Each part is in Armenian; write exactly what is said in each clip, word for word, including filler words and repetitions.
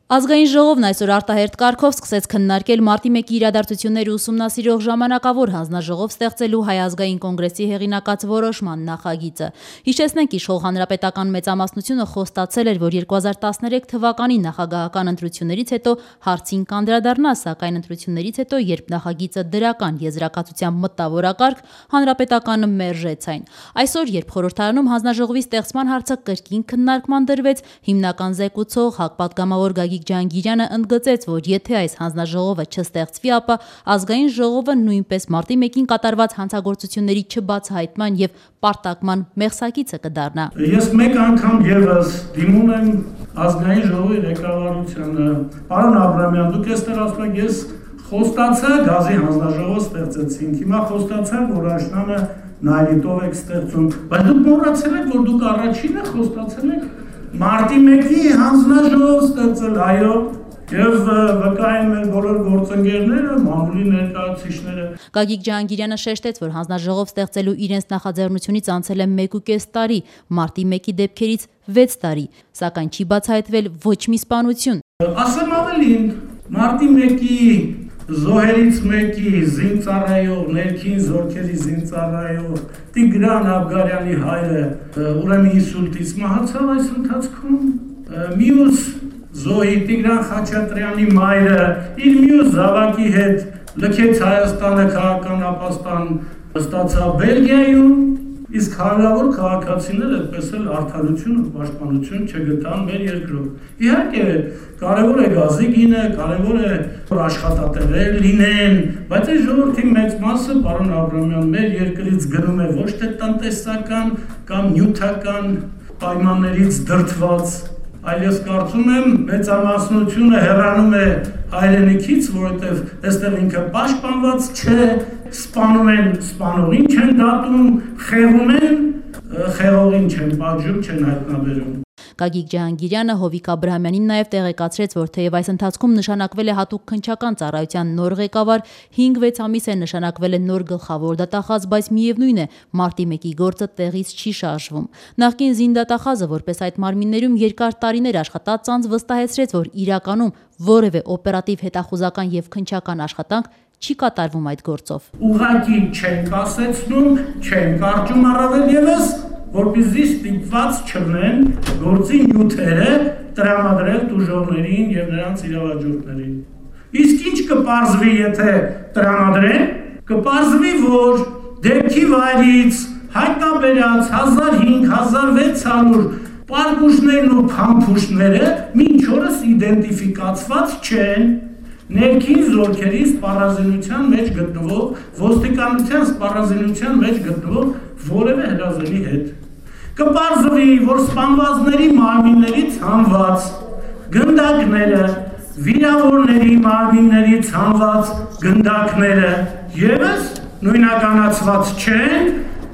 Ազգային ժողովն այսօր արտահերթ կարգով սկսեց քննարկել մարտի մեկի իրադարձությունները ուսումնասիրող ժամանակավոր հանձնաժողով ստեղծելու Հայ ազգային կոնգրեսի հեղինակած որոշման նախագիծը։ Հիշեցնենք, իշխող հանրապետական մեծամասնությունը խոստացել էր, որ երկու հազար տասներեք թվականի նախագահական ընտրություններից հետո հարցին կանդրադառնա, սակայն ընտրություններից հետո, երբ նախագիծը դրական եզրակացությամբ մտավորակարգ, հանրապետականը մերժեց այն։ Այսօր, երբ խորհրդարանում հանձնաժողովի ստեղծման հարցը կրկին քննարկման դրվեց, հիմնական զեկուցող հակպատգամավոր Գագիկ Ջհանգիրյանը ընդգծեց, որ եթե այս հանձնաժողովը չստեղծվի, ապա ազգային ժողովը նույնպես մարտի մեկին կատարված հանցագործությունների չբացահայտման եւ պարտակման մեղսակիցը կդառնա։ Ես մեկ անգամ եւս դիմում եմ ազգային ժողովի ղեկավարությանը։ Պարոն Աբրամյան, դուք այստեղ ասում եք, ես խոստացա գազի հանձնաժողով ստեղծեցինք։ Հիմա խոստացա, որ աշնանը նայրիտով եք ստեղծում, բայց դուք մոռացել եք, որ դուք առաջինը խոստացել եք մարտի մեկի հանձնաժողով ստեղծել, այո, եւ վկայում են բոլոր գործընկերները, մամուլի ներկայացուցիչները։ Գագիկ Ջհանգիրյանը շեշտեց, որ հանձնաժողով ստեղծելու իրենց նախաձեռնությունից անցել է մեկ ու կես տարի, մարտի մեկի դեպքերից վեց տարի, սակայն չի բացահայտվել ոչ մի սպանություն։ Ասեմ ավելին, մարտի մեկի զոհերից մեկի զինծառայող, ներքին զորքերի զինծառայող Տիգրան Աբգարյանի հայրը ուրեմն ինսուլտից մահացավ այս ընթացքում, մյուս զոհի Տիգրան Խաչատրյանի մայրը իր մյուս զավակի հետ լքեց Հայաստանը, քաղաքական ապաստան ստացավ Բելգիայում, իսկ հարյուրավոր քաղաքացիները այդպես էլ արդարություն ու պաշտպանություն չգտան մեր երկրում։ Իհարկե, կարևոր է գազի գինը, կարևոր է որ աշխատատեղեր լինեն, բայց այս ժողովրդի մեծ մասը, պարոն Աբրամյան, մեր երկրից գնում է ոչ թե տնտեսական կամ նյութական պայմաններից դրդված, այլ ես կարծում եմ մեծամասնությունը հեռանում է հայրենիքից, որովհետև այստեղ ինքը պաշտպանված չէ, սպանում են, սպանողին չեն դատում, խեղում են, խեղողին չեն պատժում, չեն հայտնաբերում։ Գագիկ Ջհանգիրյանը Հովիկ Աբրահամյանին նաև տեղեկացրեց, որ թեև այս ընթացքում նշանակվել է հատուկ քննչական ծառայության նոր ղեկավար, հինգ-վեց ամիս է նշանակվել է նոր գլխավոր դատախազ, բայց միևնույն է, մարտի մեկի գործը տեղից չի շարժվում։ Նախկին զինդատախազը, որպես այդ մարմիններում երկար տարիներ աշխատած անձ, վստահեցրեց, որ իրականում որևէ օպերատիվ հետախուզական եւ քննչական աշխատանք չի կատարվում այդ գործով։ Ուղղակի չեն կասեցնում, չեն կարճում առավել եւս, որպեսզի ստիպված չլինեն գործի նյութերը տրամադրել տուժողներին եւ նրանց իրավաճորներին։ Իսկ ինչ կպարզվի, եթե տրամադրեն, կպարզվի, որ դեպքի վայրից հայտնաբերած հազար հինգ հազար վեց հարյուր պարկուշներն ու փամփուշտները մինչ օրս իդենտիֆիկացված չեն։ Ներքին զորքերի սպառազինության մեջ գտնվող, ոստիկանության սպառազինության մեջ գտնվող որևէ հրազենի հետ։ Կպարզվի, որ սպանվածների մարմիններից հանված գնդակները, վիրավորների մարմիններից հանված գնդակները ևս նույնականացված չեն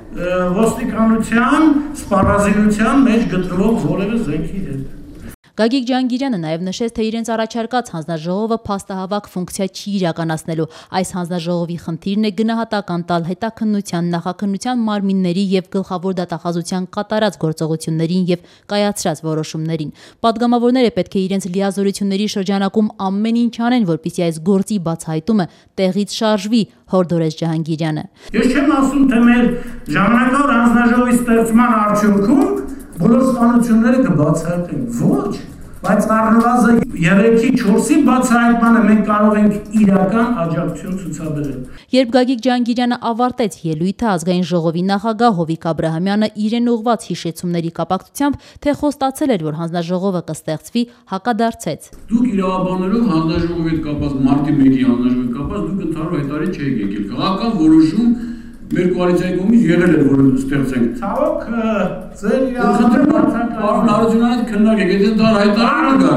ոստիկանության սպառազինության մեջ գտնվող որևէ զենքի հետ։ Գագիկ Ջհանգիրյանը նաև նշեց, թե իրենց առաջարկած հանձնաժողովը փաստահավաք ֆունկցիա չի իրականացնելու։ Այս հանձնաժողովի խնդիրն է գնահատական տալ հետաքննության, նախաքննության մարմինների եւ գլխավոր դատախազության կատարած գործողություններին եւ կայացրած որոշումներին։ Պատգամավորները պետք է իրենց լիազորությունների շրջանակում ամեն ինչ անեն, որպեսզի այս գործի բացահայտումը տեղից շարժվի, հորդորեց Ջհանգիրյանը։ Ես չեմ ասում, թե մեր ժամանակավոր հանձնաժողովի ստեղծման արդյունքում բոլոր սպանությունները կբացահայտեն, ոչ, բայց առնվազն երեքի չորսի բացահայտմանը մենք կարող ենք իրական աջակցություն ցուցաբերել։ Երբ Գագիկ Ջհանգիրյանը ավարտեց ելույթը, ազգային ժողովի նախագահ Հովիկ Աբրահամյանը իրեն ուղղված հիշեցումների կապակցությամբ, թե խոստացել էր, որ հանձնաժողովը կստեղծվի, հակադարձեց։ Դուք իրավաբաններով հանձնաժողովի հետ կապված մարտի մեկի հանձնաժողովի հետ կապված դուք ընդհանուր հայտարարի չեք եկել։ Քաղաքական որոշում մեր կոալիցիայի կողմից եղել է, որ ստեղծենք։ Ցավոք, ձեր իրավաբանական պարոն Հարությունյանը քննարկեք, եթե դա հայտարարում կա։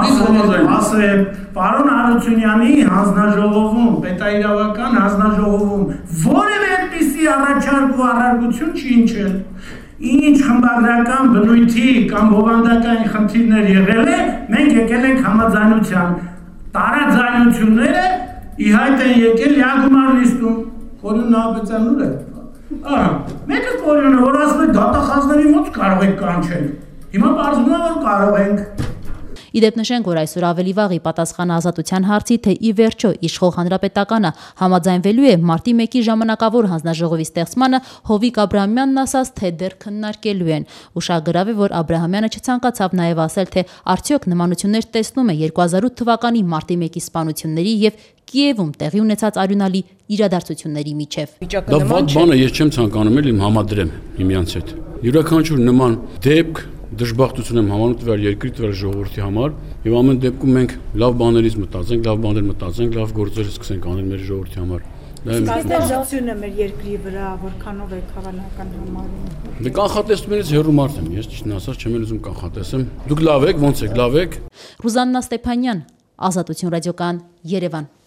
Ասեմ, պարոն Հարությունյանի հանձնաժողովում, պետաիրավական հանձնաժողովում որևէ այդպիսի առաջարկ ու առարկություն չի հնչել։ Ինչ խմբագրական բնույթի կամ բովանդակային խնդիրներ եղել է, մենք եկել ենք համաձայնության։ Տարաձայնությունները ի հայտ են եկել Յակումար նիստում։ Կորյուն Նահապետյանն ուր է։ Ահա, մեկը կորյունը, որ ասում է դատախազների ոնց կարող եք կանչել։ Հիմա պարզվում է, որ կարող ենք։ Իդեպ նշենք, որ այսօր ավելի վաղ ի պատասխան Ազատության հարցի, թե ի վերջո իշխող հանրապետականը համաձայնվելու է մարտի մեկի ժամանակավոր հանձնաժողովի ստեղծմանը, Հովիկ Աբրահամյանն ասաց, թե դեռ քննարկելու են։ Ուշագրավ է, որ Աբրահամյանը չցանկացավ նաև ասել, թե արդյոք նմանություններ տեսնում է երկու հազար ութ թվականի մարտի մեկի սպանությունների եւ Կիևում տեղի ունեցած արյունալի իրադարձությունների միջև։ Դա վատ բան է, ես չեմ ցանկանում էլ իմ համադրեմ միմյանց հետ։ Յուրաքանչյուր նման դեպք դժբախտություն եմ համանում տվյալ երկրի տվյալ ժողովրդի համար եւ ամեն դեպքում մենք լավ բաներից մտածենք, լավ բաներ մտածենք, լավ գործեր սկսենք անել մեր ժողովրդի համար։ Դա մեր երկրի վրա որքանով է հավանական համարում։ Դե կանխատեսումներից հեռու մարդ եմ, ես ճիշտն ասած չեմ ուզում կանխատեսեմ։ Դուք լավ եք, ոնց եք, լավ եք։ Ռուզաննա Ստեփանյան, Ազատություն ռադիոկայան, Երևան։